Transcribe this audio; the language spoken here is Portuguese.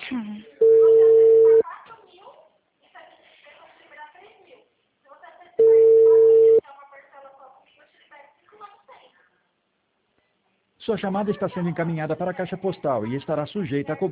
Hum. Sua chamada está sendo encaminhada para a caixa postal e estará sujeita a cobrança.